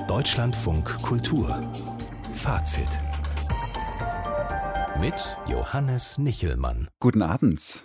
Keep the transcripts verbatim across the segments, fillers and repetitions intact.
Deutschlandfunk Kultur Fazit mit Johannes Nichelmann. Guten Abend.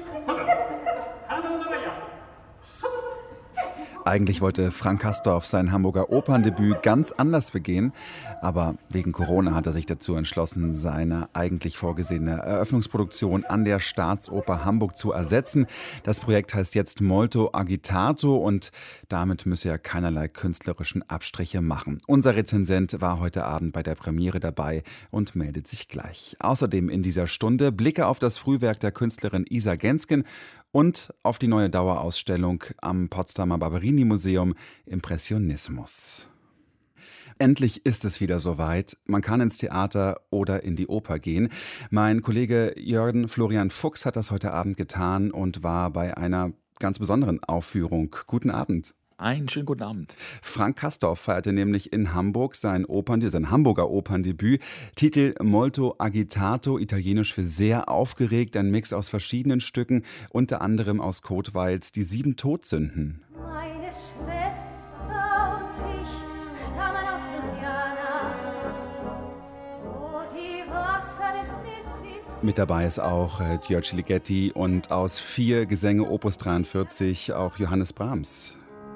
Eigentlich wollte Frank Castorf sein Hamburger Operndebüt ganz anders begehen, aber wegen Corona hat er sich dazu entschlossen, seine eigentlich vorgesehene Eröffnungsproduktion an der Staatsoper Hamburg zu ersetzen. Das Projekt heißt jetzt Molto Agitato und damit müsse er keinerlei künstlerischen Abstriche machen. Unser Rezensent war heute Abend bei der Premiere dabei und meldet sich gleich. Außerdem in dieser Stunde Blicke auf das Frühwerk der Künstlerin Isa Gensken und auf die neue Dauerausstellung am Potsdamer Barberini-Museum Impressionismus. Endlich ist es wieder soweit. Man kann ins Theater oder in die Oper gehen. Mein Kollege Jörgen Florian Fuchs hat das heute Abend getan und war bei einer ganz besonderen Aufführung. Guten Abend. Einen schönen guten Abend. Frank Castorf feierte nämlich in Hamburg sein Operndebüt, sein Hamburger Operndebüt. Titel Molto Agitato, italienisch für sehr aufgeregt, ein Mix aus verschiedenen Stücken, unter anderem aus Kotweils Die sieben Todsünden. Meine Schwester und ich stammen aus Louisiana, wo die Wasser des Mississippi. Mit dabei ist auch äh, Giorgio Ligeti und aus vier Gesänge Opus dreiundvierzig auch Johannes Brahms.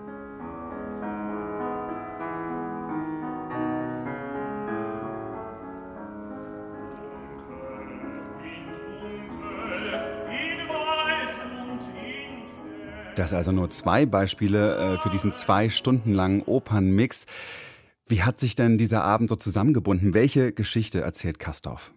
Das also nur zwei Beispiele äh, für diesen zwei Stunden langen Opernmix. Wie hat sich denn dieser Abend so zusammengebunden? Welche Geschichte erzählt Castorf?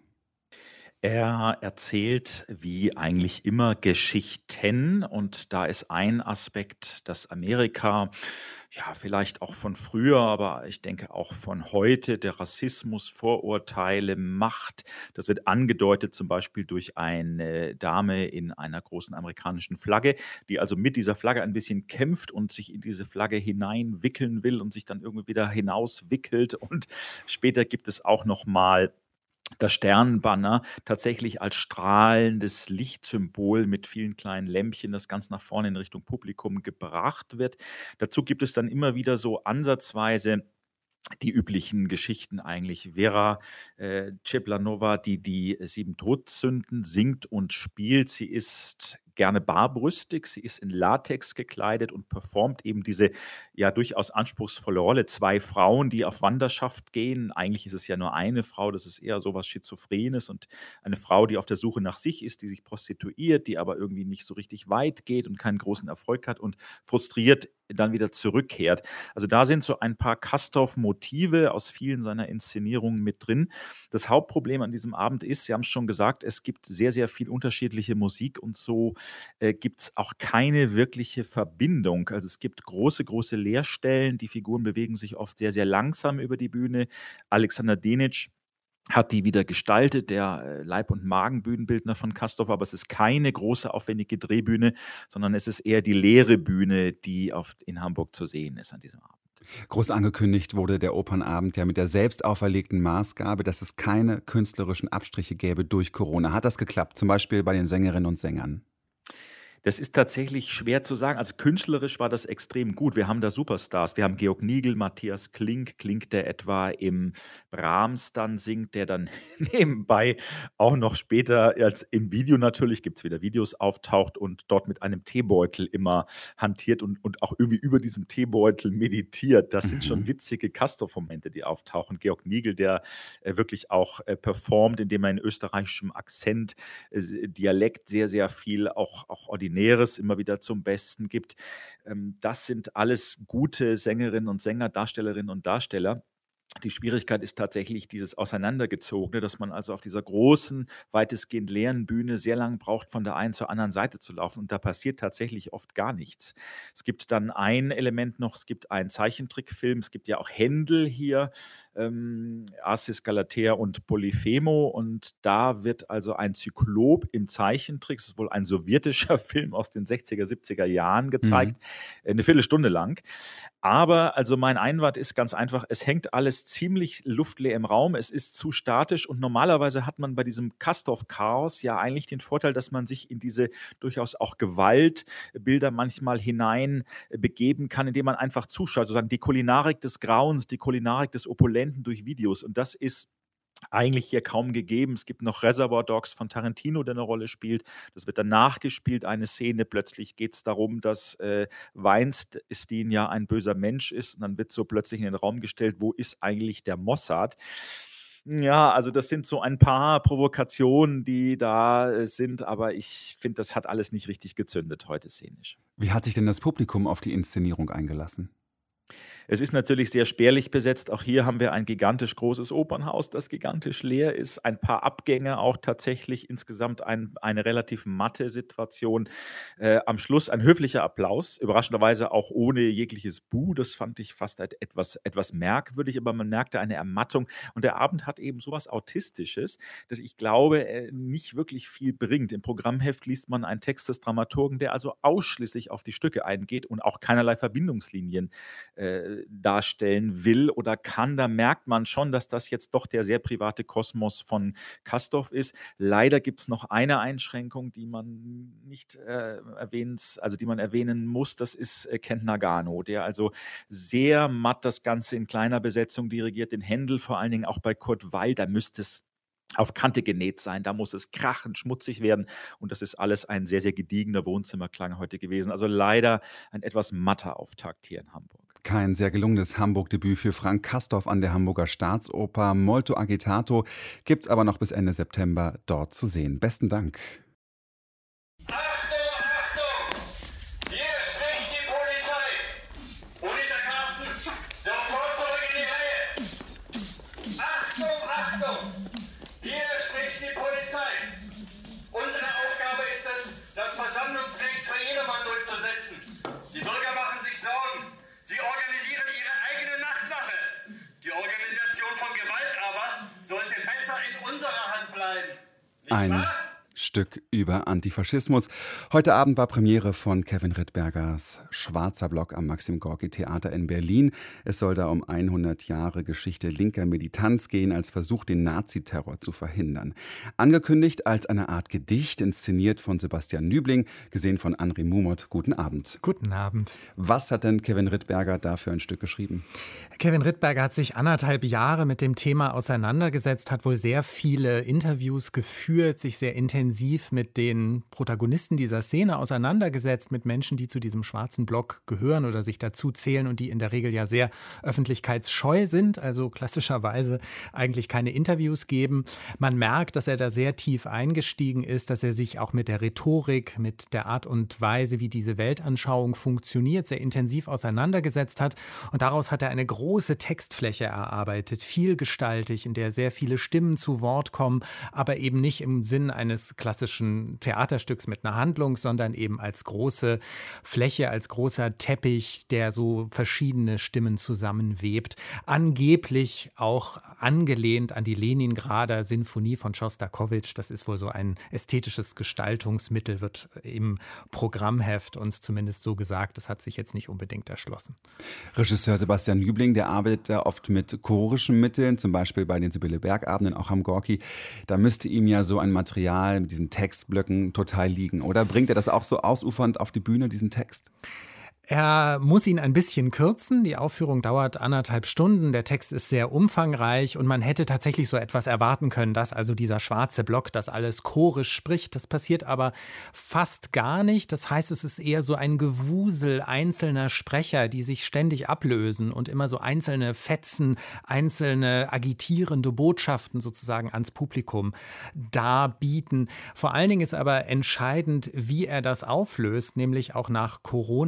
Er erzählt wie eigentlich immer Geschichten und da ist ein Aspekt, dass Amerika, ja vielleicht auch von früher, aber ich denke auch von heute, der Rassismus, Vorurteile, Macht, das wird angedeutet zum Beispiel durch eine Dame in einer großen amerikanischen Flagge, die also mit dieser Flagge ein bisschen kämpft und sich in diese Flagge hineinwickeln will und sich dann irgendwie wieder hinauswickelt und später gibt es auch noch mal das Sternbanner tatsächlich als strahlendes Lichtsymbol mit vielen kleinen Lämpchen, das ganz nach vorne in Richtung Publikum gebracht wird. Dazu gibt es dann immer wieder so ansatzweise die üblichen Geschichten eigentlich. Vera äh, Ceplanova, die die sieben Todsünden singt und spielt. Sie ist gerne barbrüstig, sie ist in Latex gekleidet und performt eben diese ja durchaus anspruchsvolle Rolle. Zwei Frauen, die auf Wanderschaft gehen. Eigentlich ist es ja nur eine Frau, das ist eher sowas Schizophrenes und eine Frau, die auf der Suche nach sich ist, die sich prostituiert, die aber irgendwie nicht so richtig weit geht und keinen großen Erfolg hat und frustriert dann wieder zurückkehrt. Also da sind so ein paar Castorf-Motive aus vielen seiner Inszenierungen mit drin. Das Hauptproblem an diesem Abend ist, Sie haben es schon gesagt, es gibt sehr, sehr viel unterschiedliche Musik und so äh, gibt es auch keine wirkliche Verbindung. Also es gibt große, große Leerstellen, die Figuren bewegen sich oft sehr, sehr langsam über die Bühne. Alexander Denic hat die wieder gestaltet, der äh, Leib- und Magenbühnenbildner von Castorf, aber es ist keine große, aufwendige Drehbühne, sondern es ist eher die leere Bühne, die auf, in Hamburg zu sehen ist an diesem Abend. Groß angekündigt wurde der Opernabend ja mit der selbst auferlegten Maßgabe, dass es keine künstlerischen Abstriche gäbe durch Corona. Hat das geklappt, zum Beispiel bei den Sängerinnen und Sängern? Das ist tatsächlich schwer zu sagen. Also künstlerisch war das extrem gut. Wir haben da Superstars. Wir haben Georg Nigel, Matthias Klink, Klink, der etwa im Brahms dann singt, der dann nebenbei auch noch später als im Video natürlich, gibt es wieder Videos, auftaucht und dort mit einem Teebeutel immer hantiert und, und auch irgendwie über diesem Teebeutel meditiert. Das sind schon witzige Castorf-Momente, die auftauchen. Georg Nigel, der äh, wirklich auch äh, performt, indem er in österreichischem Akzent, äh, Dialekt sehr, sehr viel auch, auch ordinär Näheres immer wieder zum Besten gibt. Das sind alles gute Sängerinnen und Sänger, Darstellerinnen und Darsteller. Die Schwierigkeit ist tatsächlich dieses Auseinandergezogene, dass man also auf dieser großen, weitestgehend leeren Bühne sehr lange braucht, von der einen zur anderen Seite zu laufen. Und da passiert tatsächlich oft gar nichts. Es gibt dann ein Element noch, es gibt einen Zeichentrickfilm, es gibt ja auch Händel hier, ähm, Acis, Galatea und Polyphemo. Und da wird also ein Zyklop im Zeichentrick, das ist wohl ein sowjetischer Film aus den sechziger, siebziger Jahren gezeigt, Mhm. eine Viertelstunde lang. Aber also mein Einwand ist ganz einfach, es hängt alles ziemlich luftleer im Raum, es ist zu statisch und normalerweise hat man bei diesem Castorf-Chaos ja eigentlich den Vorteil, dass man sich in diese durchaus auch Gewaltbilder manchmal hinein äh, begeben kann, indem man einfach zuschaut, sozusagen die Kulinarik des Grauens, die Kulinarik des Opulenten durch Videos, und das ist eigentlich hier kaum gegeben. Es gibt noch Reservoir Dogs von Tarantino, der eine Rolle spielt. Das wird dann nachgespielt, eine Szene. Plötzlich geht es darum, dass äh, Weinstein ja ein böser Mensch ist. Und dann wird so plötzlich in den Raum gestellt, wo ist eigentlich der Mossad? Ja, also das sind so ein paar Provokationen, die da äh, sind. Aber ich finde, das hat alles nicht richtig gezündet heute szenisch. Wie hat sich denn das Publikum auf die Inszenierung eingelassen? Es ist natürlich sehr spärlich besetzt. Auch hier haben wir ein gigantisch großes Opernhaus, das gigantisch leer ist. Ein paar Abgänge auch tatsächlich. Insgesamt ein, eine relativ matte Situation. Äh, am Schluss ein höflicher Applaus. Überraschenderweise auch ohne jegliches Buh. Das fand ich fast etwas, etwas merkwürdig, aber man merkte eine Ermattung. Und der Abend hat eben sowas Autistisches, dass ich glaube, äh, nicht wirklich viel bringt. Im Programmheft liest man einen Text des Dramaturgen, der also ausschließlich auf die Stücke eingeht und auch keinerlei Verbindungslinien äh, darstellen will oder kann. Da merkt man schon, dass das jetzt doch der sehr private Kosmos von Castorf ist. Leider gibt es noch eine Einschränkung, die man nicht äh, erwähnt, also die man erwähnen muss. Das ist äh, Kent Nagano, der also sehr matt das Ganze in kleiner Besetzung dirigiert, den Händel vor allen Dingen auch bei Kurt Weill. Da müsste es auf Kante genäht sein, da muss es krachend, schmutzig werden, und das ist alles ein sehr, sehr gediegener Wohnzimmerklang heute gewesen. Also leider ein etwas matter Auftakt hier in Hamburg. Kein sehr gelungenes Hamburg-Debüt für Frank Castorf an der Hamburger Staatsoper. Molto agitato gibt's aber noch bis Ende September dort zu sehen. Besten Dank. Achtung, Achtung! Hier spricht die Polizei. Uniter Carsten, sofort zurück in die Reihe. Achtung, Achtung! Hier spricht die Polizei. Unsere Aufgabe ist es, das Versammlungsrecht für jedermann durchzusetzen. Die Bürger machen sich Sorgen. Sie organisieren ihre eigene Nachtwache. Die Organisation von Gewalt aber sollte besser in unserer Hand bleiben. Nicht Ein wahr? Stück über Antifaschismus. Heute Abend war Premiere von Kevin Rittbergers Schwarzer Block am Maxim Gorki Theater in Berlin. Es soll da um hundert Jahre Geschichte linker Militanz gehen, als Versuch, den Naziterror zu verhindern. Angekündigt als eine Art Gedicht, inszeniert von Sebastian Nübling, gesehen von Henri Mumot. Guten Abend. Guten Abend. Was hat denn Kevin Rittberger da für ein Stück geschrieben? Kevin Rittberger hat sich anderthalb Jahre mit dem Thema auseinandergesetzt, hat wohl sehr viele Interviews geführt, sich sehr intensiv mit den Protagonisten dieser Szene auseinandergesetzt, mit Menschen, die zu diesem schwarzen Block gehören oder sich dazu zählen und die in der Regel ja sehr öffentlichkeitsscheu sind, also klassischerweise eigentlich keine Interviews geben. Man merkt, dass er da sehr tief eingestiegen ist, dass er sich auch mit der Rhetorik, mit der Art und Weise, wie diese Weltanschauung funktioniert, sehr intensiv auseinandergesetzt hat. Und daraus hat er eine große Textfläche erarbeitet, vielgestaltig, in der sehr viele Stimmen zu Wort kommen, aber eben nicht im Sinn eines klassischen Theaterstücks mit einer Handlung, sondern eben als große Fläche, als großer Teppich, der so verschiedene Stimmen zusammenwebt. Angeblich auch angelehnt an die Leningrader Sinfonie von Schostakowitsch. Das ist wohl so ein ästhetisches Gestaltungsmittel, wird im Programmheft uns zumindest so gesagt. Das hat sich jetzt nicht unbedingt erschlossen. Regisseur Sebastian Nübling, der arbeitet ja oft mit chorischen Mitteln, zum Beispiel bei den Sibylle Berg-Abenden, auch am Gorki. Da müsste ihm ja so ein Material mit diesen Textblöcken total liegen, oder? Bringt er das auch so ausufernd auf die Bühne, diesen Text? Er muss ihn ein bisschen kürzen. Die Aufführung dauert anderthalb Stunden. Der Text ist sehr umfangreich und man hätte tatsächlich so etwas erwarten können, dass also dieser schwarze Block das alles chorisch spricht. Das passiert aber fast gar nicht. Das heißt, es ist eher so ein Gewusel einzelner Sprecher, die sich ständig ablösen und immer so einzelne Fetzen, einzelne agitierende Botschaften sozusagen ans Publikum darbieten. Vor allen Dingen ist aber entscheidend, wie er das auflöst, nämlich auch nach Corona-Regeln.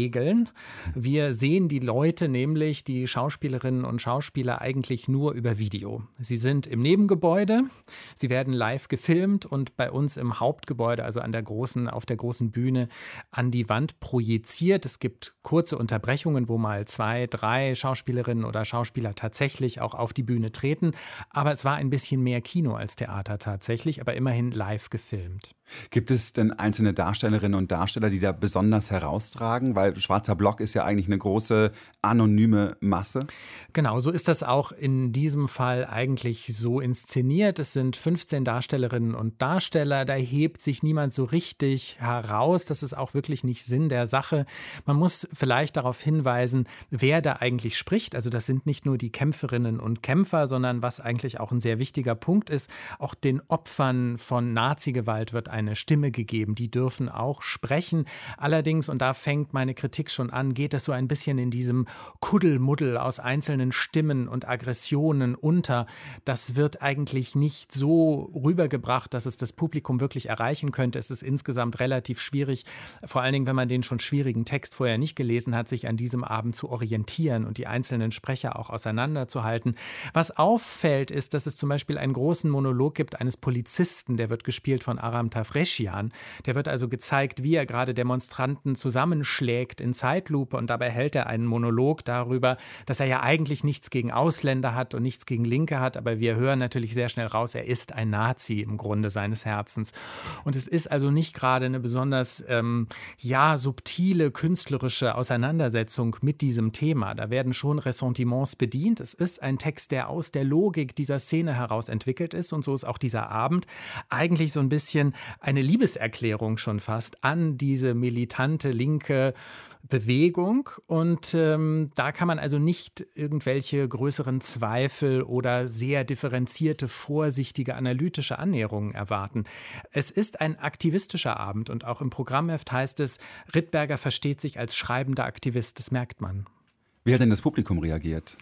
Regeln. Wir sehen die Leute, nämlich die Schauspielerinnen und Schauspieler, eigentlich nur über Video. Sie sind im Nebengebäude, sie werden live gefilmt und bei uns im Hauptgebäude, also an der großen, auf der großen Bühne, an die Wand projiziert. Es gibt kurze Unterbrechungen, wo mal zwei, drei Schauspielerinnen oder Schauspieler tatsächlich auch auf die Bühne treten. Aber es war ein bisschen mehr Kino als Theater tatsächlich, aber immerhin live gefilmt. Gibt es denn einzelne Darstellerinnen und Darsteller, die da besonders heraustragen? Weil Schwarzer Block ist ja eigentlich eine große anonyme Masse. Genau, so ist das auch in diesem Fall eigentlich so inszeniert. Es sind fünfzehn Darstellerinnen und Darsteller. Da hebt sich niemand so richtig heraus. Das ist auch wirklich nicht Sinn der Sache. Man muss vielleicht darauf hinweisen, wer da eigentlich spricht. Also das sind nicht nur die Kämpferinnen und Kämpfer, sondern was eigentlich auch ein sehr wichtiger Punkt ist, auch den Opfern von Nazigewalt wird eine Stimme gegeben. Die dürfen auch sprechen. Allerdings, und da fängt meine Kritik schon an, geht es so ein bisschen in diesem Kuddelmuddel aus einzelnen Stimmen und Aggressionen unter. Das wird eigentlich nicht so rübergebracht, dass es das Publikum wirklich erreichen könnte. Es ist insgesamt relativ schwierig, vor allen Dingen, wenn man den schon schwierigen Text vorher nicht gelesen hat, sich an diesem Abend zu orientieren und die einzelnen Sprecher auch auseinanderzuhalten. Was auffällt, ist, dass es zum Beispiel einen großen Monolog gibt eines Polizisten, der wird gespielt von Aram Tafreschian. Der wird also gezeigt, wie er gerade Demonstranten zusammenschlägt in Zeitlupe und dabei hält er einen Monolog darüber, dass er ja eigentlich nichts gegen Ausländer hat und nichts gegen Linke hat, aber wir hören natürlich sehr schnell raus, er ist ein Nazi im Grunde seines Herzens. Und es ist also nicht gerade eine besonders ähm, ja, subtile, künstlerische Auseinandersetzung mit diesem Thema. Da werden schon Ressentiments bedient. Es ist ein Text, der aus der Logik dieser Szene heraus entwickelt ist und so ist auch dieser Abend eigentlich so ein bisschen eine Liebeserklärung schon fast an diese militante linke Bewegung und ähm, da kann man also nicht irgendwelche größeren Zweifel oder sehr differenzierte, vorsichtige, analytische Annäherungen erwarten. Es ist ein aktivistischer Abend und auch im Programmheft heißt es, Rittberger versteht sich als schreibender Aktivist, das merkt man. Wie hat denn das Publikum reagiert?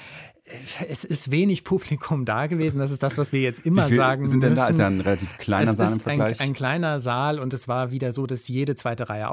Es ist wenig Publikum da gewesen, das ist das, was wir jetzt immer sagen müssen. Sind denn da? Ist ja ein relativ kleiner es Saal im ist Vergleich. Ein, ein kleiner Saal und es war wieder so, dass jede zweite Reihe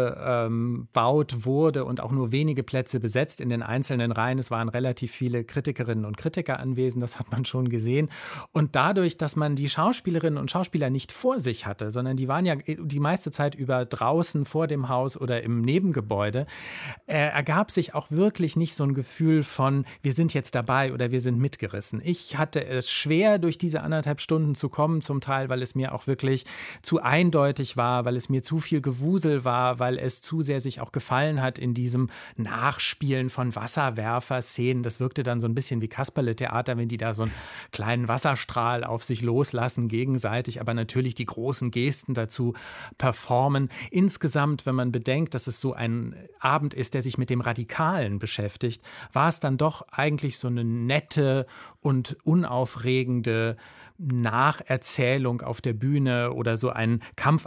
ausgebaut wurde und auch nur wenige Plätze besetzt in den einzelnen Reihen. Es waren relativ viele Kritikerinnen und Kritiker anwesend, das hat man schon gesehen. Und dadurch, dass man die Schauspielerinnen und Schauspieler nicht vor sich hatte, sondern die waren ja die meiste Zeit über draußen vor dem Haus oder im Nebengebäude, äh, ergab sich auch wirklich nicht so ein Gefühl von, wir sind jetzt dabei oder wir sind mitgerissen. Ich hatte es schwer, durch diese anderthalb Stunden zu kommen, zum Teil, weil es mir auch wirklich zu eindeutig war, weil es mir zu viel Gewusel war, weil es zu sehr sich auch gefallen hat in diesem Nachspielen von Wasserwerfer-Szenen. Das wirkte dann so ein bisschen wie Kasperle-Theater, wenn die da so einen kleinen Wasserstrahl auf sich loslassen gegenseitig, aber natürlich die großen Gesten dazu performen. Insgesamt, wenn man bedenkt, dass es so ein Abend ist, der sich mit dem Radikalen beschäftigt, war es dann doch eigentlich so eine nette und unaufregende Nacherzählung auf der Bühne oder so ein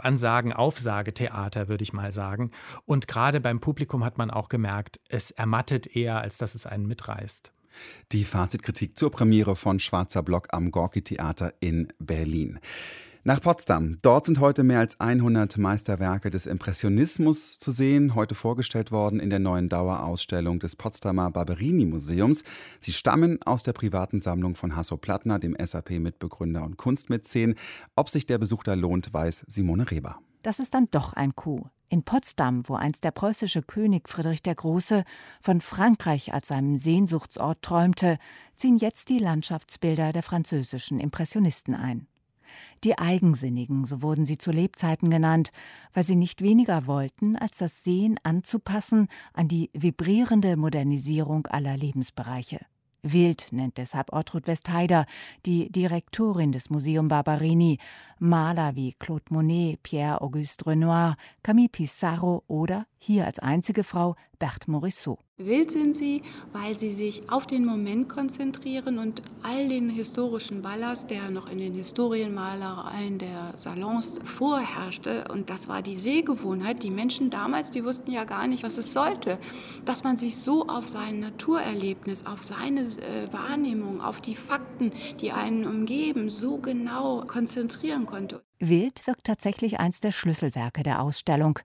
Kampfansagen-Aufsagetheater, würde ich mal sagen. Und gerade beim Publikum hat man auch gemerkt, es ermattet eher, als dass es einen mitreißt. Die Fazitkritik zur Premiere von Schwarzer Block am Gorki-Theater in Berlin. Nach Potsdam. Dort sind heute mehr als hundert Meisterwerke des Impressionismus zu sehen, heute vorgestellt worden in der neuen Dauerausstellung des Potsdamer Barberini-Museums. Sie stammen aus der privaten Sammlung von Hasso Plattner, dem S A P-Mitbegründer und Kunstmäzen. Ob sich der Besuch da lohnt, weiß Simone Reber. Das ist dann doch ein Coup. In Potsdam, wo einst der preußische König Friedrich der Große von Frankreich als seinem Sehnsuchtsort träumte, ziehen jetzt die Landschaftsbilder der französischen Impressionisten ein. Die Eigensinnigen, so wurden sie zu Lebzeiten genannt, weil sie nicht weniger wollten, als das Sehen anzupassen an die vibrierende Modernisierung aller Lebensbereiche. Wild nennt deshalb Ortrud Westheider, die Direktorin des Museum Barberini, Maler wie Claude Monet, Pierre-Auguste Renoir, Camille Pissarro oder, hier als einzige Frau, Berthe Morisot. Wild sind sie, weil sie sich auf den Moment konzentrieren und all den historischen Ballast, der noch in den Historienmalereien der Salons vorherrschte, und das war die Sehgewohnheit. Die Menschen damals, die wussten ja gar nicht, was es sollte, dass man sich so auf sein Naturerlebnis, auf seine äh, Wahrnehmung, auf die Fakten, die einen umgeben, so genau konzentrieren konnte. Wild wirkt tatsächlich eins der Schlüsselwerke der Ausstellung.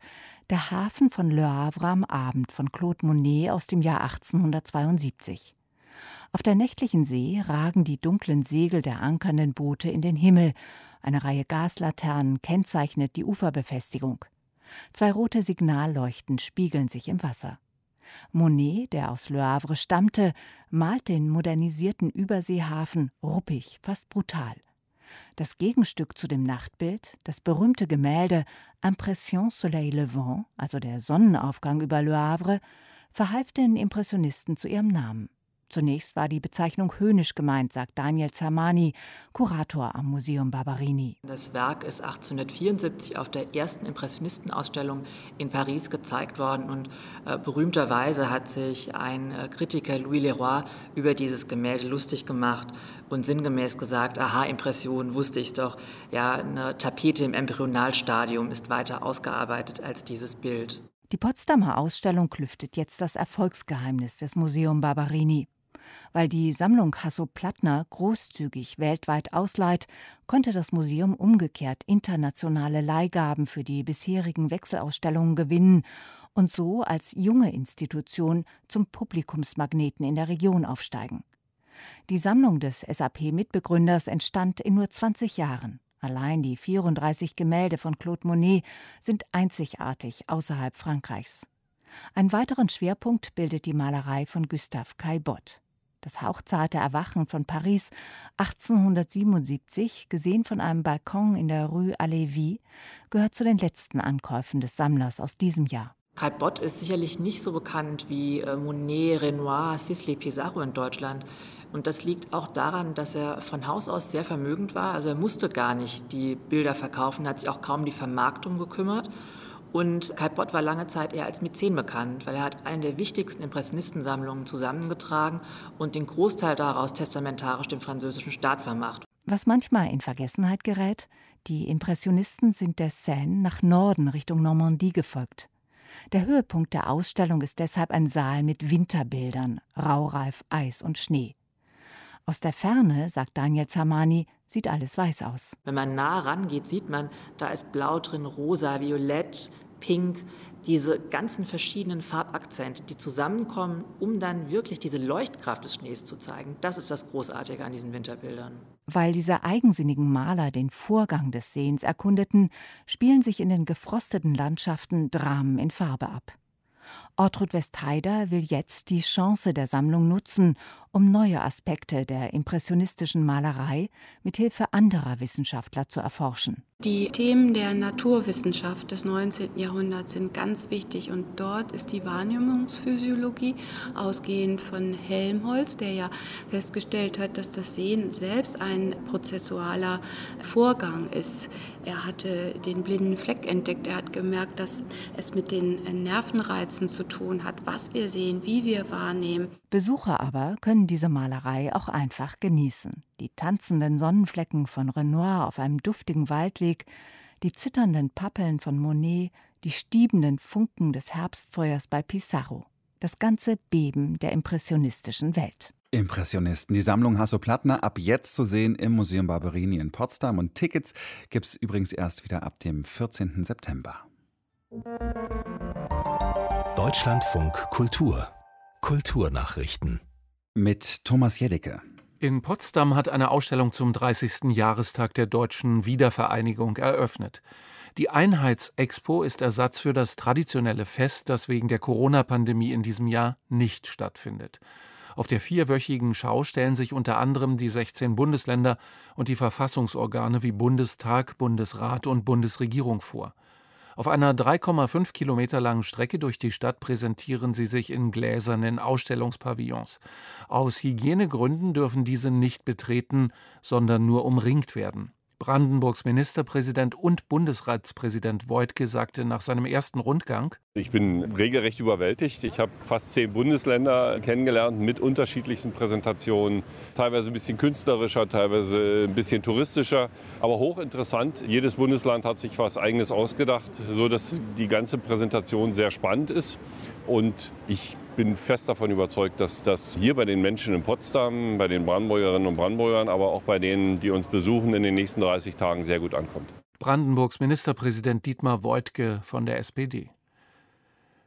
Der Hafen von Le Havre am Abend von Claude Monet aus dem Jahr achtzehnhundertzweiundsiebzig. Auf der nächtlichen See ragen die dunklen Segel der ankernden Boote in den Himmel. Eine Reihe Gaslaternen kennzeichnet die Uferbefestigung. Zwei rote Signalleuchten spiegeln sich im Wasser. Monet, der aus Le Havre stammte, malt den modernisierten Überseehafen ruppig, fast brutal. Das Gegenstück zu dem Nachtbild, das berühmte Gemälde Impression Soleil Levant, also der Sonnenaufgang über Le Havre, verhalf den Impressionisten zu ihrem Namen. Zunächst war die Bezeichnung höhnisch gemeint, sagt Daniel Zamani, Kurator am Museum Barberini. Das Werk ist achtzehnhundertvierundsiebzig auf der ersten Impressionistenausstellung in Paris gezeigt worden und äh, berühmterweise hat sich ein äh, Kritiker, Louis Leroy, über dieses Gemälde lustig gemacht und sinngemäß gesagt, aha, Impression, wusste ich doch, ja, eine Tapete im Embryonalstadium ist weiter ausgearbeitet als dieses Bild. Die Potsdamer Ausstellung lüftet jetzt das Erfolgsgeheimnis des Museum Barberini. Weil die Sammlung Hasso-Plattner großzügig weltweit ausleiht, konnte das Museum umgekehrt internationale Leihgaben für die bisherigen Wechselausstellungen gewinnen und so als junge Institution zum Publikumsmagneten in der Region aufsteigen. Die Sammlung des S A P-Mitbegründers entstand in nur zwanzig Jahren. Allein die vierunddreißig Gemälde von Claude Monet sind einzigartig außerhalb Frankreichs. Einen weiteren Schwerpunkt bildet die Malerei von Gustave Caillebotte. Das hauchzarte Erwachen von Paris achtzehnhundertsiebenundsiebzig, gesehen von einem Balkon in der Rue Halévy, gehört zu den letzten Ankäufen des Sammlers aus diesem Jahr. Caillebotte ist sicherlich nicht so bekannt wie Monet, Renoir, Sisley, Pissarro in Deutschland. Und das liegt auch daran, dass er von Haus aus sehr vermögend war. Also er musste gar nicht die Bilder verkaufen, hat sich auch kaum um die Vermarktung gekümmert. Und Caillebotte war lange Zeit eher als Mäzen bekannt, weil er hat eine der wichtigsten Impressionistensammlungen zusammengetragen und den Großteil daraus testamentarisch dem französischen Staat vermacht. Was manchmal in Vergessenheit gerät, die Impressionisten sind der Seine nach Norden Richtung Normandie gefolgt. Der Höhepunkt der Ausstellung ist deshalb ein Saal mit Winterbildern, raureif Eis und Schnee. Aus der Ferne, sagt Daniel Zamani, sieht alles weiß aus. Wenn man nah rangeht, sieht man, da ist Blau drin, Rosa, Violett, Pink, diese ganzen verschiedenen Farbakzente, die zusammenkommen, um dann wirklich diese Leuchtkraft des Schnees zu zeigen. Das ist das Großartige an diesen Winterbildern. Weil diese eigensinnigen Maler den Vorgang des Sehens erkundeten, spielen sich in den gefrosteten Landschaften Dramen in Farbe ab. Ortrud Westheider will jetzt die Chance der Sammlung nutzen, um neue Aspekte der impressionistischen Malerei mithilfe anderer Wissenschaftler zu erforschen. Die Themen der Naturwissenschaft des neunzehnten Jahrhunderts sind ganz wichtig und dort ist die Wahrnehmungsphysiologie, ausgehend von Helmholtz, der ja festgestellt hat, dass das Sehen selbst ein prozessualer Vorgang ist. Er hatte den blinden Fleck entdeckt, er hat gemerkt, dass es mit den Nervenreizen zu tun hat, was wir sehen, wie wir wahrnehmen. Besucher aber können diese Malerei auch einfach genießen. Die tanzenden Sonnenflecken von Renoir auf einem duftigen Waldweg, die zitternden Pappeln von Monet, die stiebenden Funken des Herbstfeuers bei Pissarro. Das ganze Beben der impressionistischen Welt. Impressionisten. Die Sammlung Hasso-Plattner ab jetzt zu sehen im Museum Barberini in Potsdam. Und Tickets gibt es übrigens erst wieder ab dem vierzehnten September. Deutschlandfunk Kultur. Kulturnachrichten. Mit Thomas Jeddecke. In Potsdam hat eine Ausstellung zum dreißigsten Jahrestag der deutschen Wiedervereinigung eröffnet. Die Einheitsexpo ist Ersatz für das traditionelle Fest, das wegen der Corona-Pandemie in diesem Jahr nicht stattfindet. Auf der vierwöchigen Schau stellen sich unter anderem die sechzehn Bundesländer und die Verfassungsorgane wie Bundestag, Bundesrat und Bundesregierung vor. Auf einer drei Komma fünf Kilometer langen Strecke durch die Stadt präsentieren sie sich in gläsernen Ausstellungspavillons. Aus Hygienegründen dürfen diese nicht betreten, sondern nur umringt werden. Brandenburgs Ministerpräsident und Bundesratspräsident Woidke sagte nach seinem ersten Rundgang: Ich bin regelrecht überwältigt. Ich habe fast zehn Bundesländer kennengelernt mit unterschiedlichsten Präsentationen. Teilweise ein bisschen künstlerischer, teilweise ein bisschen touristischer, aber hochinteressant. Jedes Bundesland hat sich was Eigenes ausgedacht, sodass die ganze Präsentation sehr spannend ist. Und ich bin fest davon überzeugt, dass das hier bei den Menschen in Potsdam, bei den Brandenburgerinnen und Brandenburgern, aber auch bei denen, die uns besuchen, in den nächsten dreißig Tagen sehr gut ankommt. Brandenburgs Ministerpräsident Dietmar Woidke von der S P D.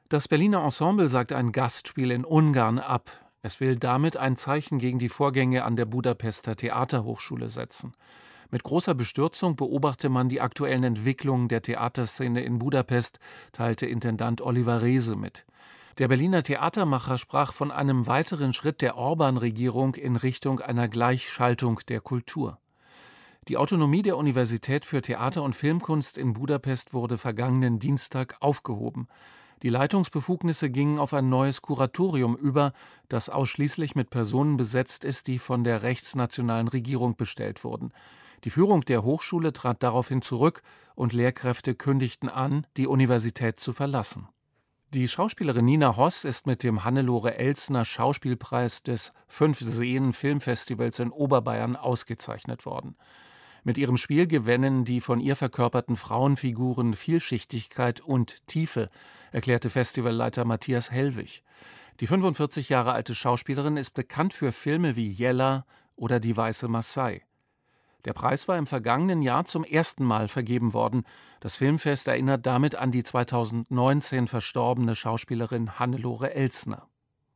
Das Berliner Ensemble sagt ein Gastspiel in Ungarn ab. Es will damit ein Zeichen gegen die Vorgänge an der Budapester Theaterhochschule setzen. Mit großer Bestürzung beobachte man die aktuellen Entwicklungen der Theaterszene in Budapest, teilte Intendant Oliver Reese mit. Der Berliner Theatermacher sprach von einem weiteren Schritt der Orban-Regierung in Richtung einer Gleichschaltung der Kultur. Die Autonomie der Universität für Theater- und Filmkunst in Budapest wurde vergangenen Dienstag aufgehoben. Die Leitungsbefugnisse gingen auf ein neues Kuratorium über, das ausschließlich mit Personen besetzt ist, die von der rechtsnationalen Regierung bestellt wurden. Die Führung der Hochschule trat daraufhin zurück und Lehrkräfte kündigten an, die Universität zu verlassen. Die Schauspielerin Nina Hoss ist mit dem Hannelore Elsner Schauspielpreis des Fünf-Seen-Filmfestivals in Oberbayern ausgezeichnet worden. Mit ihrem Spiel gewinnen die von ihr verkörperten Frauenfiguren Vielschichtigkeit und Tiefe, erklärte Festivalleiter Matthias Hellwig. Die fünfundvierzig Jahre alte Schauspielerin ist bekannt für Filme wie Jella oder Die weiße Maasai. Der Preis war im vergangenen Jahr zum ersten Mal vergeben worden. Das Filmfest erinnert damit an die zweitausendneunzehn verstorbene Schauspielerin Hannelore Elsner.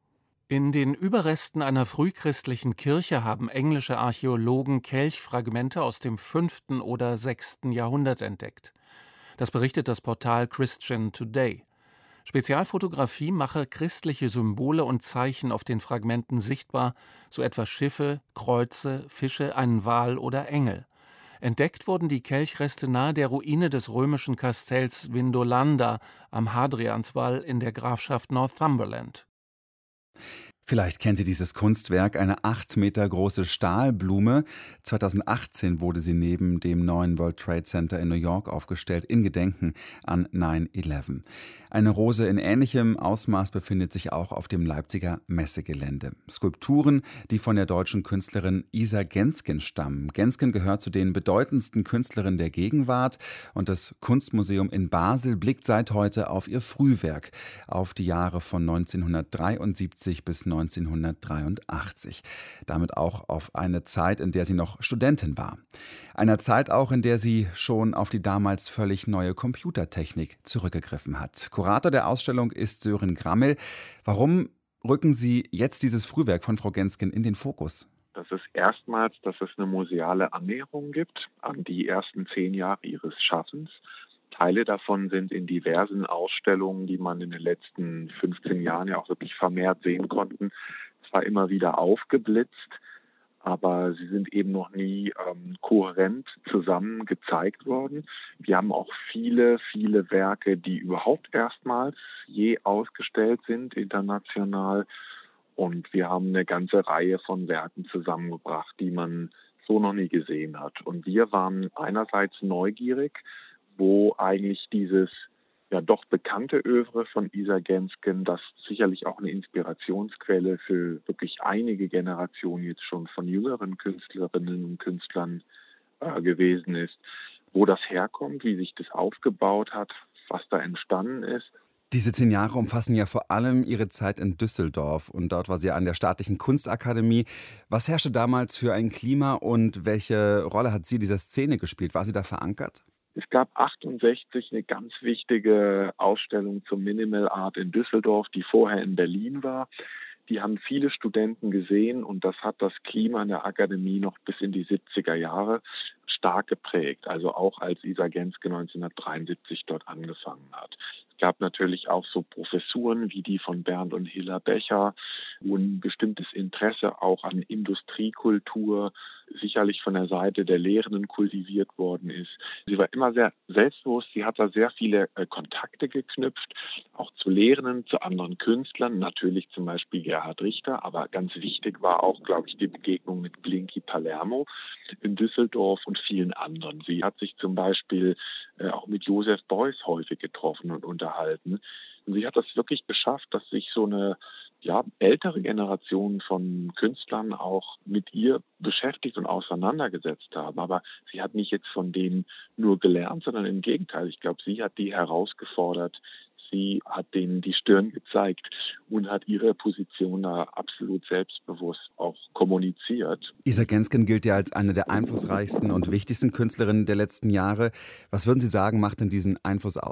In den Überresten einer frühchristlichen Kirche haben englische Archäologen Kelchfragmente aus dem fünften oder sechsten Jahrhundert entdeckt. Das berichtet das Portal Christian Today. Spezialfotografie mache christliche Symbole und Zeichen auf den Fragmenten sichtbar, so etwa Schiffe, Kreuze, Fische, einen Wal oder Engel. Entdeckt wurden die Kelchreste nahe der Ruine des römischen Kastells Vindolanda am Hadrianswall in der Grafschaft Northumberland. Vielleicht kennen Sie dieses Kunstwerk, eine acht Meter große Stahlblume. zweitausendachtzehn wurde sie neben dem neuen World Trade Center in New York aufgestellt, in Gedenken an neun elf. Eine Rose in ähnlichem Ausmaß befindet sich auch auf dem Leipziger Messegelände. Skulpturen, die von der deutschen Künstlerin Isa Gensken stammen. Gensken gehört zu den bedeutendsten Künstlerinnen der Gegenwart und das Kunstmuseum in Basel blickt seit heute auf ihr Frühwerk, auf die Jahre von neunzehnhundertdreiundsiebzig bis neunzehnhundertdreiundachtzig. Damit auch auf eine Zeit, in der sie noch Studentin war. Einer Zeit auch, in der sie schon auf die damals völlig neue Computertechnik zurückgegriffen hat. Kurator der Ausstellung ist Sören Grammel. Warum rücken Sie jetzt dieses Frühwerk von Frau Gensken in den Fokus? Das ist erstmals, dass es eine museale Annäherung gibt an die ersten zehn Jahre ihres Schaffens. Teile davon sind in diversen Ausstellungen, die man in den letzten fünfzehn Jahren ja auch wirklich vermehrt sehen konnten, zwar immer wieder aufgeblitzt, aber sie sind eben noch nie ähm, kohärent zusammen gezeigt worden. Wir haben auch viele, viele Werke, die überhaupt erstmals je ausgestellt sind, international. Und wir haben eine ganze Reihe von Werken zusammengebracht, die man so noch nie gesehen hat. Und wir waren einerseits neugierig, wo eigentlich dieses ja doch bekannte Övre von Isa Gensken, das sicherlich auch eine Inspirationsquelle für wirklich einige Generationen jetzt schon von jüngeren Künstlerinnen und Künstlern äh, gewesen ist, wo das herkommt, wie sich das aufgebaut hat, was da entstanden ist. Diese zehn Jahre umfassen ja vor allem Ihre Zeit in Düsseldorf und dort war sie an der Staatlichen Kunstakademie. Was herrschte damals für ein Klima und welche Rolle hat sie dieser Szene gespielt? War sie da verankert? Es gab achtundsechzig eine ganz wichtige Ausstellung zum Minimal Art in Düsseldorf, die vorher in Berlin war. Die haben viele Studenten gesehen und das hat das Klima in der Akademie noch bis in die siebziger Jahre stark geprägt. Also auch als Isa Gensken neunzehnhundertdreiundsiebzig dort angefangen hat. Es gab natürlich auch so Professuren wie die von Bernd und Hilla Becher, wo ein bestimmtes Interesse auch an Industriekultur sicherlich von der Seite der Lehrenden kultiviert worden ist. Sie war immer sehr selbstbewusst, sie hat da sehr viele äh, Kontakte geknüpft, auch zu Lehrenden, zu anderen Künstlern, natürlich zum Beispiel Gerhard Richter, aber ganz wichtig war auch, glaube ich, die Begegnung mit Blinky Palermo in Düsseldorf und vielen anderen. Sie hat sich zum Beispiel äh, auch mit Joseph Beuys häufig getroffen und unterhalten. Und sie hat das wirklich geschafft, dass sich so eine ja, ältere Generation von Künstlern auch mit ihr beschäftigt und auseinandergesetzt haben. Aber sie hat nicht jetzt von denen nur gelernt, sondern im Gegenteil. Ich glaube, sie hat die herausgefordert. Sie hat denen die Stirn gezeigt und hat ihre Position da absolut selbstbewusst auch kommuniziert. Isa Gensken gilt ja als eine der einflussreichsten und wichtigsten Künstlerinnen der letzten Jahre. Was würden Sie sagen, macht denn diesen Einfluss aus?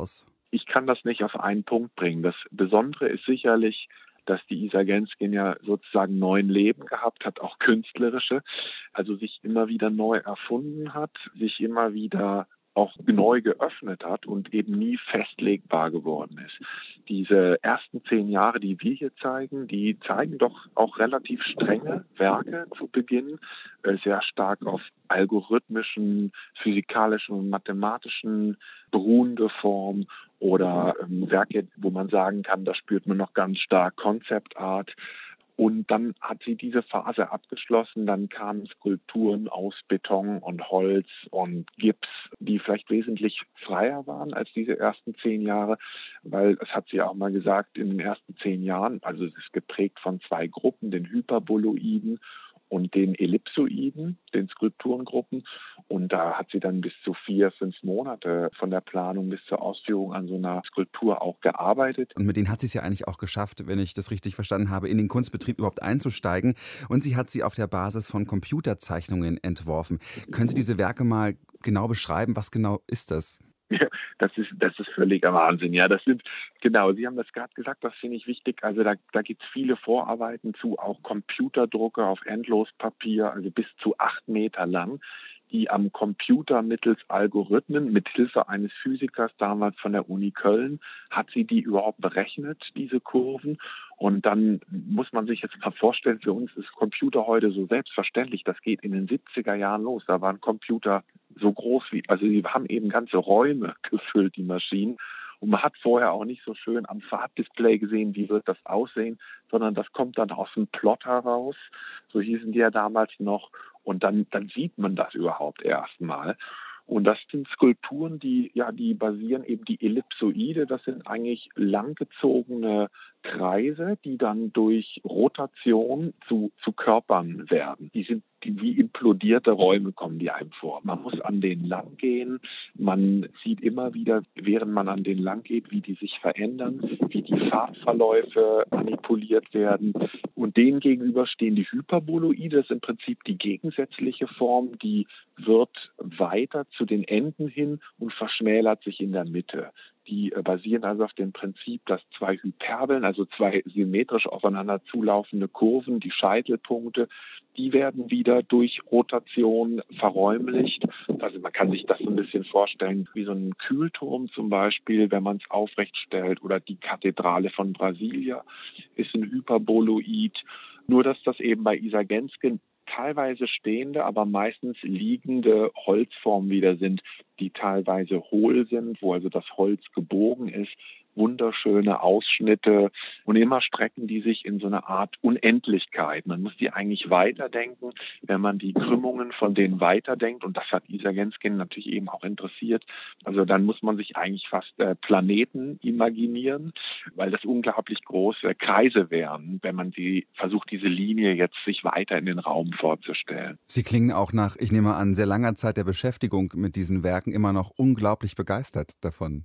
Ich kann das nicht auf einen Punkt bringen. Das Besondere ist sicherlich, dass die Isa Genskin ja sozusagen neuen Leben gehabt hat, auch künstlerische, also sich immer wieder neu erfunden hat, sich immer wieder auch neu geöffnet hat und eben nie festlegbar geworden ist. Diese ersten zehn Jahre, die wir hier zeigen, die zeigen doch auch relativ strenge Werke zu Beginn, sehr stark auf algorithmischen, physikalischen und mathematischen beruhende Form oder ähm, Werke, wo man sagen kann, da spürt man noch ganz stark Concept Art. Und dann hat sie diese Phase abgeschlossen, dann kamen Skulpturen aus Beton und Holz und Gips, die vielleicht wesentlich freier waren als diese ersten zehn Jahre, weil, das hat sie auch mal gesagt, in den ersten zehn Jahren, also es ist geprägt von zwei Gruppen, den Hyperboloiden und den Ellipsoiden, den Skulpturengruppen. Und da hat sie dann bis zu vier, fünf Monate von der Planung bis zur Ausführung an so einer Skulptur auch gearbeitet. Und mit denen hat sie es ja eigentlich auch geschafft, wenn ich das richtig verstanden habe, in den Kunstbetrieb überhaupt einzusteigen. Und sie hat sie auf der Basis von Computerzeichnungen entworfen. Können Sie diese Werke mal genau beschreiben? Was genau ist das? Ja, das ist, das ist völliger Wahnsinn. Ja, das sind, genau, Sie haben das gerade gesagt, das finde ich wichtig. Also da, da gibt es viele Vorarbeiten zu, auch Computerdrucke auf Endlospapier, also bis zu acht Meter lang, die am Computer mittels Algorithmen, mit Hilfe eines Physikers damals von der Uni Köln, hat sie die überhaupt berechnet, diese Kurven. Und dann muss man sich jetzt mal vorstellen, für uns ist Computer heute so selbstverständlich. Das geht in den siebziger Jahren los. Da waren Computer so groß wie, also sie haben eben ganze Räume gefüllt, die Maschinen. Und man hat vorher auch nicht so schön am Farbdisplay gesehen, wie wird das aussehen, sondern das kommt dann aus dem Plot heraus. So hießen die ja damals noch. Und dann, dann sieht man das überhaupt erstmal. Und das sind Skulpturen, die, ja, die basieren eben die Ellipsoide. Das sind eigentlich langgezogene Kreise, die dann durch Rotation zu, zu Körpern werden. Die sind die, wie implodierte Räume kommen die einem vor. Man muss an denen lang gehen. Man sieht immer wieder, während man an denen lang geht, wie die sich verändern, wie die Farbverläufe manipuliert werden. Und denen gegenüber stehen die Hyperboloide. Das ist im Prinzip die gegensätzliche Form. Die wird weiter zu den Enden hin und verschmälert sich in der Mitte. Die basieren also auf dem Prinzip, dass zwei Hyperbeln, also zwei symmetrisch aufeinander zulaufende Kurven, die Scheitelpunkte, die werden wieder durch Rotation verräumlicht. Also man kann sich das so ein bisschen vorstellen wie so ein Kühlturm zum Beispiel, wenn man es aufrecht stellt. Oder die Kathedrale von Brasilia ist ein Hyperboloid. Nur dass das eben bei Isa Genskin teilweise stehende, aber meistens liegende Holzformen wieder sind, die teilweise hohl sind, wo also das Holz gebogen ist. Wunderschöne Ausschnitte und immer strecken die sich in so eine Art Unendlichkeit. Man muss die eigentlich weiterdenken, wenn man die Krümmungen von denen weiterdenkt, und das hat Isa Genskin natürlich eben auch interessiert. Also dann muss man sich eigentlich fast äh, Planeten imaginieren, weil das unglaublich große Kreise wären, wenn man sie versucht, diese Linie jetzt sich weiter in den Raum vorzustellen. Sie klingen auch nach, ich nehme an, sehr langer Zeit der Beschäftigung mit diesen Werken immer noch unglaublich begeistert davon.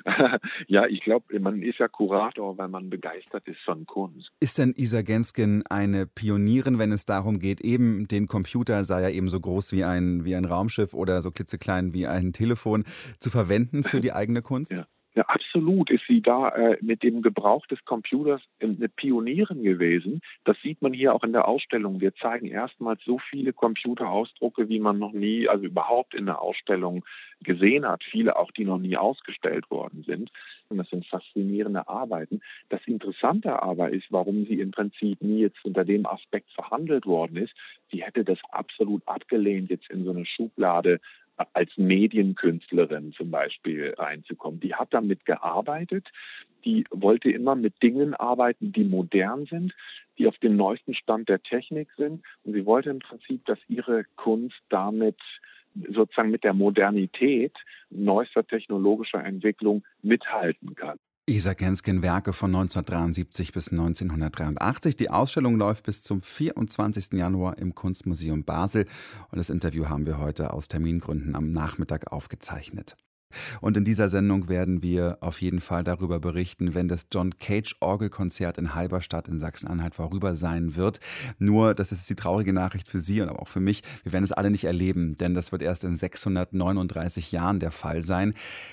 Ja, ich glaube, man ist ja Kurator, weil man begeistert ist von Kunst. Ist denn Isa Genskin eine Pionierin, wenn es darum geht, eben den Computer, sei er eben so groß wie ein, wie ein Raumschiff oder so klitzeklein wie ein Telefon, zu verwenden für die eigene Kunst? Ja. Ja, absolut ist sie da äh, mit dem Gebrauch des Computers eine Pionierin gewesen. Das sieht man hier auch in der Ausstellung. Wir zeigen erstmals so viele Computerausdrucke, wie man noch nie, also überhaupt in der Ausstellung gesehen hat. Viele auch, die noch nie ausgestellt worden sind. Und das sind faszinierende Arbeiten. Das Interessante aber ist, warum sie im Prinzip nie jetzt unter dem Aspekt verhandelt worden ist. Sie hätte das absolut abgelehnt, jetzt in so eine Schublade als Medienkünstlerin zum Beispiel reinzukommen. Die hat damit gearbeitet, die wollte immer mit Dingen arbeiten, die modern sind, die auf dem neuesten Stand der Technik sind. Und sie wollte im Prinzip, dass ihre Kunst damit sozusagen mit der Modernität neuester technologischer Entwicklung mithalten kann. Isa Genskin, Werke von neunzehnhundertdreiundsiebzig bis neunzehnhundertdreiundachtzig. Die Ausstellung läuft bis zum vierundzwanzigsten Januar im Kunstmuseum Basel. Und das Interview haben wir heute aus Termingründen am Nachmittag aufgezeichnet. Und in dieser Sendung werden wir auf jeden Fall darüber berichten, wenn das John Cage Orgelkonzert in Halberstadt in Sachsen-Anhalt vorüber sein wird. Nur, das ist die traurige Nachricht für Sie und auch für mich, wir werden es alle nicht erleben, denn das wird erst in sechshundertneununddreißig Jahren der Fall sein.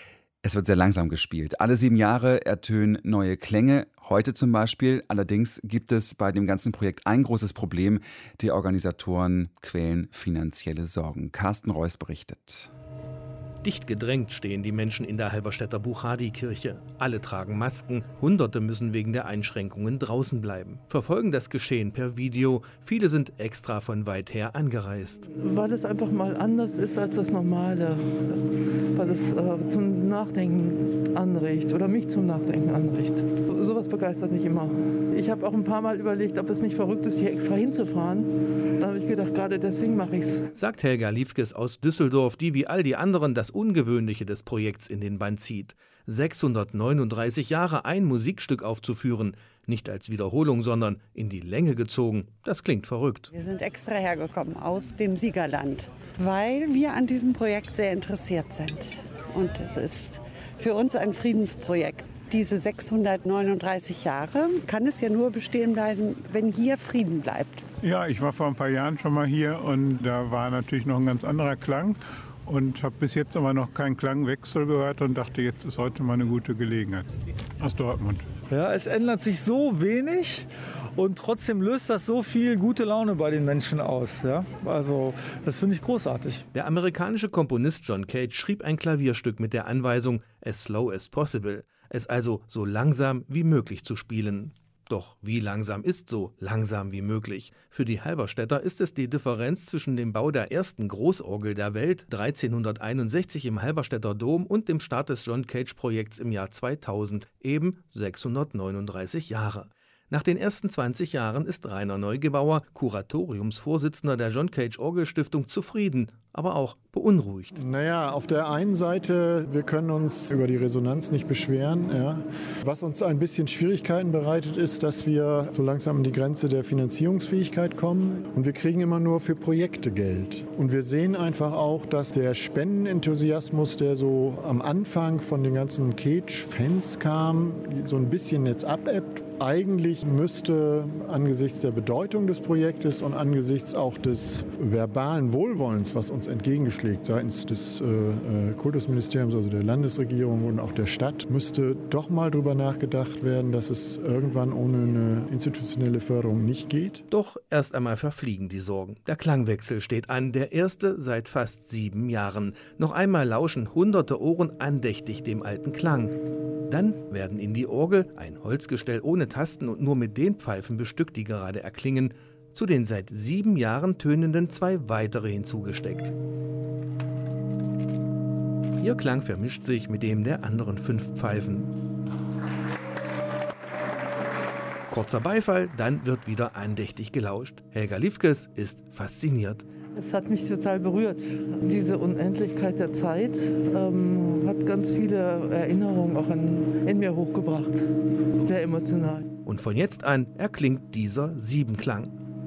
Es wird sehr langsam gespielt. Alle sieben Jahre ertönen neue Klänge. Heute zum Beispiel. Allerdings gibt es bei dem ganzen Projekt ein großes Problem. Die Organisatoren quälen finanzielle Sorgen. Carsten Reuss berichtet. Dicht gedrängt stehen die Menschen in der Halberstädter Buchadi-Kirche. Alle tragen Masken, Hunderte müssen wegen der Einschränkungen draußen bleiben. Verfolgen das Geschehen per Video. Viele sind extra von weit her angereist. Weil es einfach mal anders ist als das Normale. Weil es äh, zum Nachdenken anregt oder mich zum Nachdenken anregt. Sowas begeistert mich immer. Ich habe auch ein paar Mal überlegt, ob es nicht verrückt ist, hier extra hinzufahren. Da habe ich gedacht, gerade deswegen mache ich es. Sagt Helga Liefkes aus Düsseldorf, die wie all die anderen das Ungewöhnliche des Projekts in den Bann zieht. sechshundertneununddreißig Jahre ein Musikstück aufzuführen, nicht als Wiederholung, sondern in die Länge gezogen. Das klingt verrückt. Wir sind extra hergekommen aus dem Siegerland, weil wir an diesem Projekt sehr interessiert sind. Und es ist für uns ein Friedensprojekt. Diese sechshundertneununddreißig Jahre kann es ja nur bestehen bleiben, wenn hier Frieden bleibt. Ja, ich war vor ein paar Jahren schon mal hier und da war natürlich noch ein ganz anderer Klang. Und habe bis jetzt aber noch keinen Klangwechsel gehört und dachte, jetzt ist heute mal eine gute Gelegenheit. Aus Dortmund. Ja, es ändert sich so wenig und trotzdem löst das so viel gute Laune bei den Menschen aus. Ja? Also das finde ich großartig. Der amerikanische Komponist John Cage schrieb ein Klavierstück mit der Anweisung as slow as possible, es also so langsam wie möglich zu spielen. Doch wie langsam ist so langsam wie möglich? Für die Halberstädter ist es die Differenz zwischen dem Bau der ersten Großorgel der Welt dreizehnhunderteinundsechzig im Halberstädter Dom und dem Start des John Cage-Projekts im Jahr zweitausend, eben sechshundertneununddreißig Jahre. Nach den ersten zwanzig Jahren ist Rainer Neugebauer, Kuratoriumsvorsitzender der John Cage Orgelstiftung, zufrieden, aber auch beunruhigt. Naja, auf der einen Seite, wir können uns über die Resonanz nicht beschweren. Ja. Was uns ein bisschen Schwierigkeiten bereitet, ist, dass wir so langsam an die Grenze der Finanzierungsfähigkeit kommen. Und wir kriegen immer nur für Projekte Geld. Und wir sehen einfach auch, dass der Spendenenthusiasmus, der so am Anfang von den ganzen Cage-Fans kam, so ein bisschen jetzt abebbt. Eigentlich müsste angesichts der Bedeutung des Projektes und angesichts auch des verbalen Wohlwollens, was uns entgegenschlägt seitens des äh, Kultusministeriums, also der Landesregierung und auch der Stadt, müsste doch mal drüber nachgedacht werden, dass es irgendwann ohne eine institutionelle Förderung nicht geht. Doch erst einmal verfliegen die Sorgen. Der Klangwechsel steht an, der erste seit fast sieben Jahren. Noch einmal lauschen hunderte Ohren andächtig dem alten Klang. Dann werden in die Orgel, ein Holzgestell ohne Tasten und nur mit den Pfeifen bestückt, die gerade erklingen, zu den seit sieben Jahren tönenden zwei weitere hinzugesteckt. Ihr Klang vermischt sich mit dem der anderen fünf Pfeifen. Kurzer Beifall, dann wird wieder andächtig gelauscht. Helga Liefkes ist fasziniert. Es hat mich total berührt. Diese Unendlichkeit der Zeit ähm, hat ganz viele Erinnerungen auch in, in mir hochgebracht. Sehr emotional. Und von jetzt an erklingt dieser Siebenklang.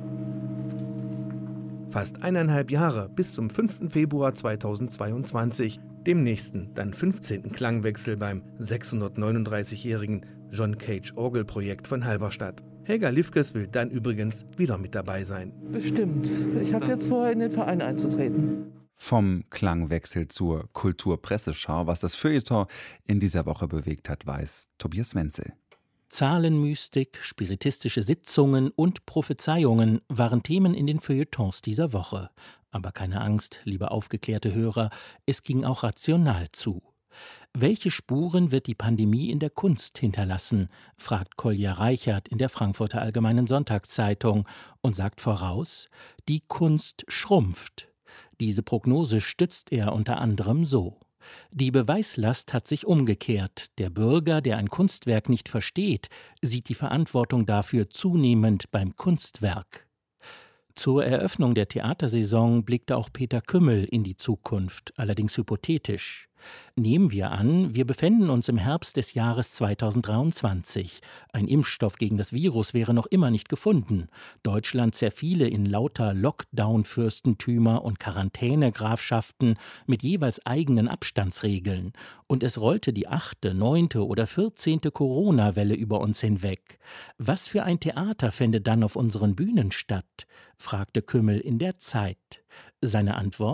Fast eineinhalb Jahre bis zum fünften Februar zweitausendzweiundzwanzig, dem nächsten, dann fünfzehnten Klangwechsel beim sechshundertneununddreißigjährigen John Cage Orgelprojekt von Halberstadt. Helga Liefkes will dann übrigens wieder mit dabei sein. Bestimmt. Ich habe jetzt vor, in den Verein einzutreten. Vom Klangwechsel zur Kulturpresseschau, was das Feuilleton in dieser Woche bewegt hat, weiß Tobias Wenzel. Zahlenmystik, spiritistische Sitzungen und Prophezeiungen waren Themen in den Feuilletons dieser Woche. Aber keine Angst, liebe aufgeklärte Hörer, es ging auch rational zu. Welche Spuren wird die Pandemie in der Kunst hinterlassen, fragt Kolja Reichert in der Frankfurter Allgemeinen Sonntagszeitung und sagt voraus, die Kunst schrumpft. Diese Prognose stützt er unter anderem so: Die Beweislast hat sich umgekehrt. Der Bürger, der ein Kunstwerk nicht versteht, sieht die Verantwortung dafür zunehmend beim Kunstwerk. Zur Eröffnung der Theatersaison blickte auch Peter Kümmel in die Zukunft, allerdings hypothetisch. Nehmen wir an, wir befänden uns im Herbst des Jahres zweitausenddreiundzwanzig. Ein Impfstoff gegen das Virus wäre noch immer nicht gefunden. Deutschland zerfiele in lauter Lockdown-Fürstentümer und Quarantänegrafschaften mit jeweils eigenen Abstandsregeln. Und es rollte die achte, neunte oder vierzehnte Corona-Welle über uns hinweg. Was für ein Theater fände dann auf unseren Bühnen statt? Fragte Kümmel in der Zeit. Seine Antwort: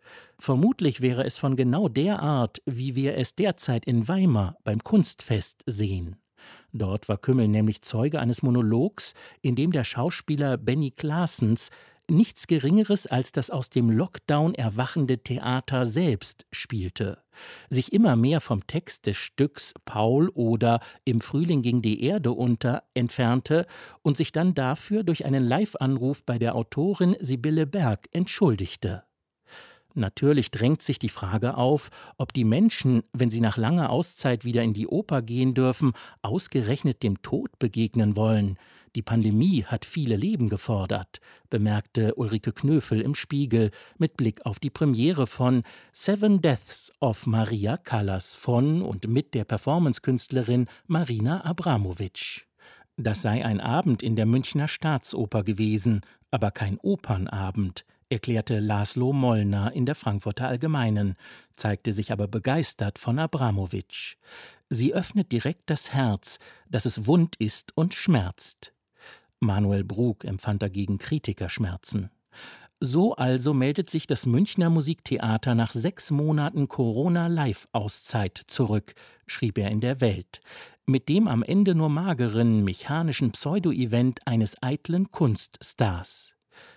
Vermutlich wäre es von genau der Art, wie wir es derzeit in Weimar beim Kunstfest sehen. Dort war Kümmel nämlich Zeuge eines Monologs, in dem der Schauspieler Benny Claessens nichts Geringeres als das aus dem Lockdown erwachende Theater selbst spielte, sich immer mehr vom Text des Stücks Paul oder Im Frühling ging die Erde unter entfernte und sich dann dafür durch einen Live-Anruf bei der Autorin Sibylle Berg entschuldigte. Natürlich drängt sich die Frage auf, ob die Menschen, wenn sie nach langer Auszeit wieder in die Oper gehen dürfen, ausgerechnet dem Tod begegnen wollen. Die Pandemie hat viele Leben gefordert, bemerkte Ulrike Knöfel im Spiegel mit Blick auf die Premiere von Seven Deaths of Maria Callas von und mit der Performancekünstlerin Marina Abramovic. Das sei ein Abend in der Münchner Staatsoper gewesen, aber kein Opernabend, erklärte Laszlo Mollner in der Frankfurter Allgemeinen, zeigte sich aber begeistert von Abramovic. Sie öffnet direkt das Herz, dass es wund ist und schmerzt. Manuel Brug empfand dagegen Kritikerschmerzen. So also meldet sich das Münchner Musiktheater nach sechs Monaten Corona-Live-Auszeit zurück, schrieb er in der Welt, mit dem am Ende nur mageren, mechanischen Pseudo-Event eines eitlen Kunststars.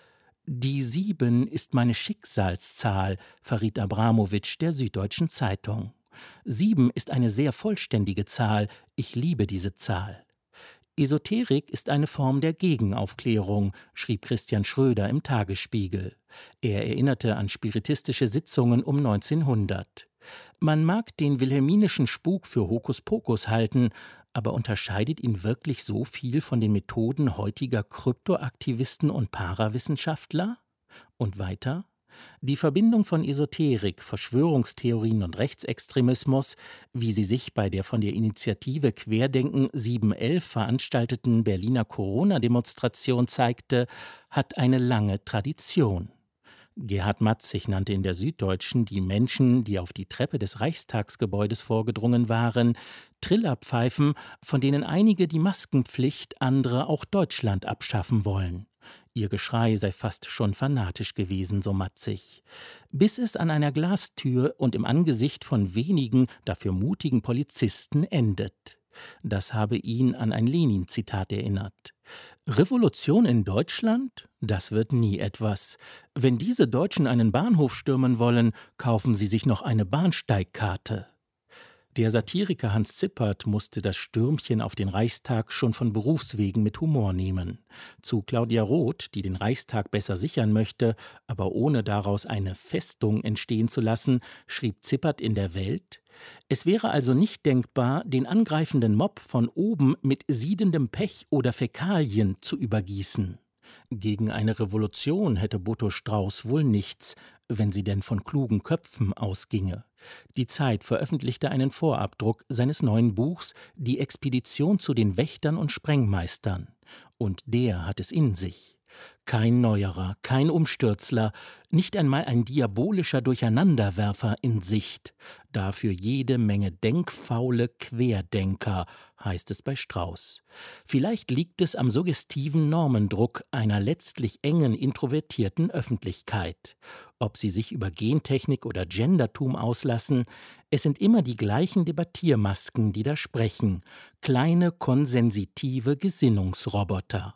Die Sieben ist meine Schicksalszahl, verriet Abramovic der Süddeutschen Zeitung. Sieben ist eine sehr vollständige Zahl, ich liebe diese Zahl. Esoterik ist eine Form der Gegenaufklärung, schrieb Christian Schröder im Tagesspiegel. Er erinnerte an spiritistische Sitzungen um neunzehnhundert. Man mag den wilhelminischen Spuk für Hokuspokus halten, aber unterscheidet ihn wirklich so viel von den Methoden heutiger Kryptoaktivisten und Parawissenschaftler? Und weiter? Die Verbindung von Esoterik, Verschwörungstheorien und Rechtsextremismus, wie sie sich bei der von der Initiative Querdenken sieben elf veranstalteten Berliner Corona-Demonstration zeigte, hat eine lange Tradition. Gerhard Matzig nannte in der Süddeutschen die Menschen, die auf die Treppe des Reichstagsgebäudes vorgedrungen waren, Trillerpfeifen, von denen einige die Maskenpflicht, andere auch Deutschland abschaffen wollen. Ihr Geschrei sei fast schon fanatisch gewesen, so Matzig. Bis es an einer Glastür und im Angesicht von wenigen, dafür mutigen Polizisten endet. Das habe ihn an ein Lenin-Zitat erinnert. Revolution in Deutschland? Das wird nie etwas. Wenn diese Deutschen einen Bahnhof stürmen wollen, kaufen sie sich noch eine Bahnsteigkarte. Der Satiriker Hans Zippert musste das Stürmchen auf den Reichstag schon von Berufswegen mit Humor nehmen. Zu Claudia Roth, die den Reichstag besser sichern möchte, aber ohne daraus eine Festung entstehen zu lassen, schrieb Zippert in der Welt: Es wäre also nicht denkbar, den angreifenden Mob von oben mit siedendem Pech oder Fäkalien zu übergießen. Gegen eine Revolution hätte Botho Strauß wohl nichts, wenn sie denn von klugen Köpfen ausginge. Die Zeit veröffentlichte einen Vorabdruck seines neuen Buchs »Die Expedition zu den Wächtern und Sprengmeistern«. Und der hat es in sich. Kein Neuerer, kein Umstürzler, nicht einmal ein diabolischer Durcheinanderwerfer in Sicht. Dafür jede Menge denkfaule Querdenker, heißt es bei Strauß. Vielleicht liegt es am suggestiven Normendruck einer letztlich engen, introvertierten Öffentlichkeit. Ob sie sich über Gentechnik oder Gendertum auslassen, es sind immer die gleichen Debattiermasken, die da sprechen, kleine, konsensitive Gesinnungsroboter.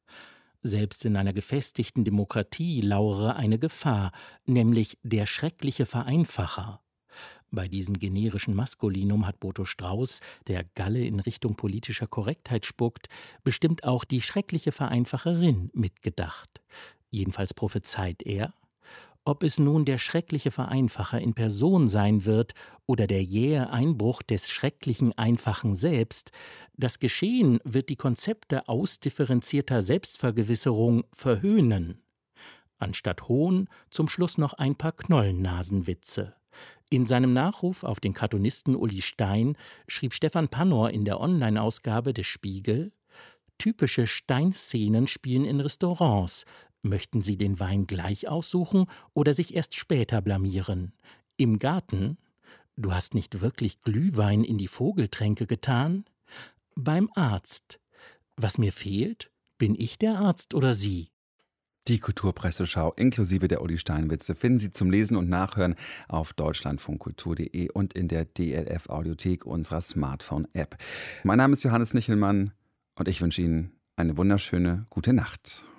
Selbst in einer gefestigten Demokratie lauere eine Gefahr, nämlich der schreckliche Vereinfacher. Bei diesem generischen Maskulinum hat Botho Strauß, der Galle in Richtung politischer Korrektheit spuckt, bestimmt auch die schreckliche Vereinfacherin mitgedacht. Jedenfalls prophezeit er: Ob es nun der schreckliche Vereinfacher in Person sein wird oder der jähe Einbruch des schrecklichen Einfachen selbst, das Geschehen wird die Konzepte ausdifferenzierter Selbstvergewisserung verhöhnen. Anstatt Hohn zum Schluss noch ein paar Knollennasenwitze. In seinem Nachruf auf den Cartoonisten Uli Stein schrieb Stefan Pannor in der Online-Ausgabe des Spiegel: Typische Stein-Szenen spielen in Restaurants. Möchten Sie den Wein gleich aussuchen oder sich erst später blamieren? Im Garten? Du hast nicht wirklich Glühwein in die Vogeltränke getan? Beim Arzt? Was mir fehlt? Bin ich der Arzt oder Sie? Die Kulturpresseschau inklusive der Uli Steinwitze finden Sie zum Lesen und Nachhören auf deutschlandfunkkultur punkt de und in der D L F-Audiothek unserer Smartphone-App. Mein Name ist Johannes Michelmann und ich wünsche Ihnen eine wunderschöne gute Nacht.